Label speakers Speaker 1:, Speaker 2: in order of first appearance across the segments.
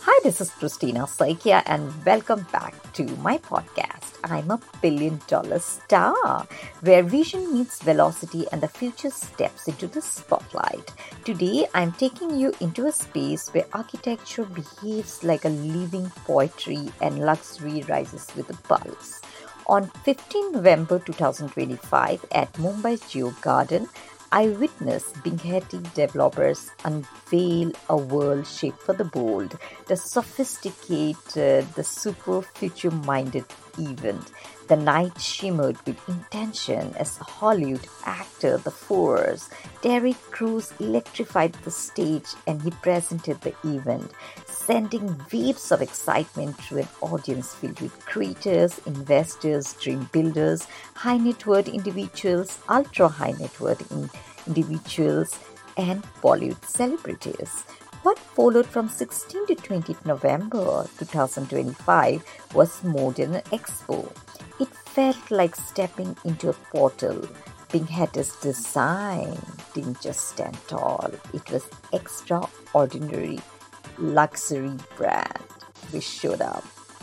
Speaker 1: Hi, this is Christina Saikia, and welcome back to my podcast. I'm a billion-dollar star, where vision meets velocity and the future steps into the spotlight. Today, I'm taking you into a space where architecture behaves like a living poetry and luxury rises with a pulse. On 15 November 2025 at Mumbai Geo Garden, I witnessed Binghetti developers unveil a world shaped for the bold, the sophisticated, the super future-minded event. The night shimmered with intention as Hollywood actor The Force, Terry Crews electrified the stage and he presented the event, sending waves of excitement to an audience filled with creators, investors, dream builders, high net worth individuals, ultra high net worth individuals, and Bollywood celebrities. What followed from 16 to 20th November 2025 was more than an expo. It felt like stepping into a portal. Binghetti's design didn't just stand tall, it was extraordinary luxury brand which showed up.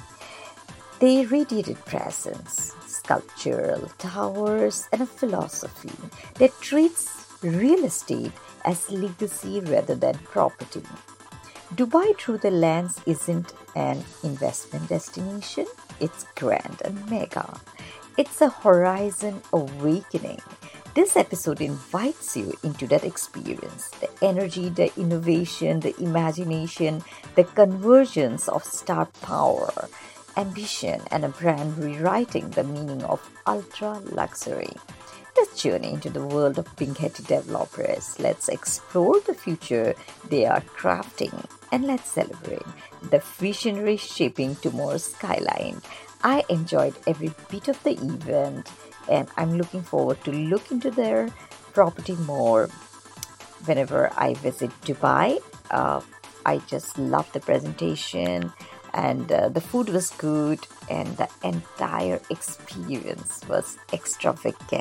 Speaker 1: They radiated presence, sculptural towers, and a philosophy that treats real estate as legacy rather than property. Dubai through the lens isn't an investment destination, it's grand and mega. It's a horizon awakening. This episode invites you into that experience, the energy, the innovation, the imagination, the convergence of star power, ambition, and a brand rewriting the meaning of ultra luxury. Let's journey into the world of Binghetti developers. Let's explore the future they are crafting and let's celebrate the visionary shaping tomorrow's skyline. I enjoyed every bit of the event and I'm looking forward to look into their property more whenever I visit Dubai. I just loved the presentation and the food was good and the entire experience was extravagant.